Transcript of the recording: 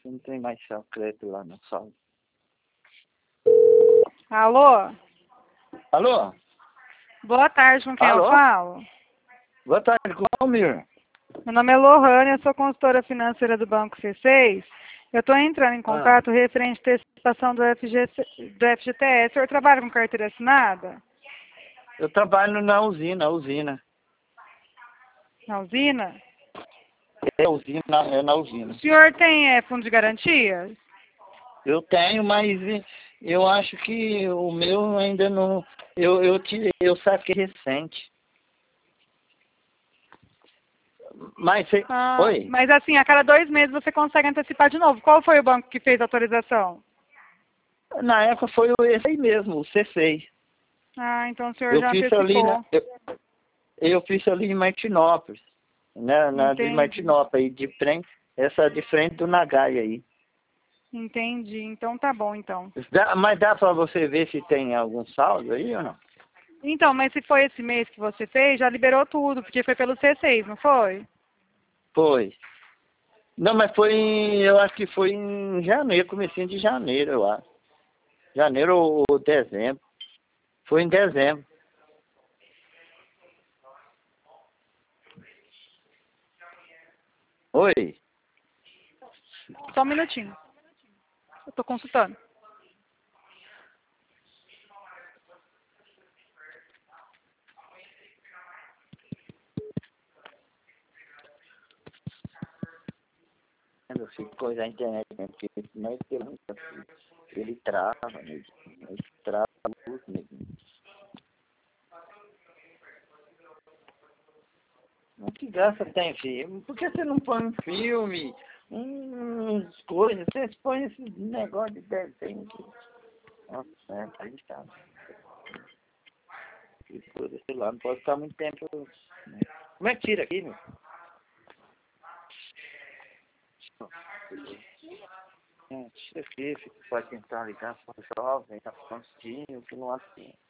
não tem mais crédito lá no saldo. Alô? Alô? Boa tarde, com quem eu Alô? falo? Boa tarde, com o Almir. Meu nome é Lohane, eu sou consultora financeira do Banco C6. Eu estou entrando em contato referente à antecipação do FGTS. O senhor trabalha com carteira assinada? Eu trabalho na usina. Na usina? É na usina. O senhor tem fundo de garantia? Eu tenho, mas eu acho que o meu ainda não... Eu saquei recente. Mas Oi? Mas assim, a cada 2 meses você consegue antecipar de novo. Qual foi o banco que fez a autorização? Na época foi esse aí mesmo, o C6. Então o senhor Eu já fiz ali, antecipou. eu fiz ali em Martinópolis, né? Na de Entendi. Martinópolis, aí de frente, essa de frente do Nagai aí. Entendi. Então tá bom, então. Mas dá pra você ver se tem algum saldo aí ou não? Então, mas se foi esse mês que você fez, já liberou tudo, porque foi pelo C6, não foi? Foi. Não, mas eu acho que foi em janeiro, comecinho de janeiro, eu acho. Janeiro ou dezembro. Foi em dezembro. Oi? Só um minutinho. Eu tô consultando. Eu fico coisa na internet, né? Porque nós temos ele trava, né? Ele trava muito, né? Mas que graça tem, filho? Por que você não põe um filme, uns coisas? Vocês põem esse negócio de desenho aqui. Nossa, aí tá. Que coisa, sei lá, não pode ficar muito tempo, né? Como é que tira aqui, meu? Tira aqui, pode tentar ligar para o jovem, tá falando que não assim.